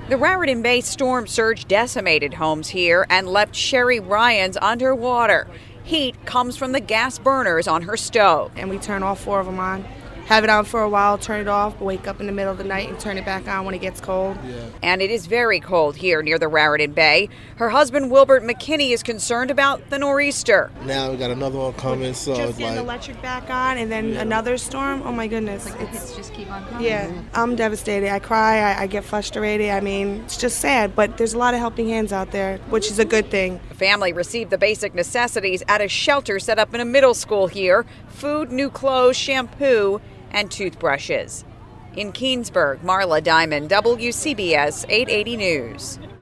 The Raritan Bay storm surge decimated homes here and left Sherry Ryans underwater. Heat comes from the gas burners on her stove. And we turn all 4 of them on. Have it on for a while, turn it off, wake up in the middle of the night and turn it back on when it gets cold. Yeah. And it is very cold here near the Raritan Bay. Her husband, Wilbert McKinney, is concerned about the nor'easter. Now we got another one coming, so Just it's getting the like... electric back on and then another storm. Oh my goodness. The hits just keep on coming. Yeah, I'm devastated. I cry, I get frustrated. I mean, it's just sad, but there's a lot of helping hands out there, which is a good thing. The family received the basic necessities at a shelter set up in a middle school here: food, new clothes, shampoo, and toothbrushes. In Keensburg, Marla Diamond, WCBS 880 News.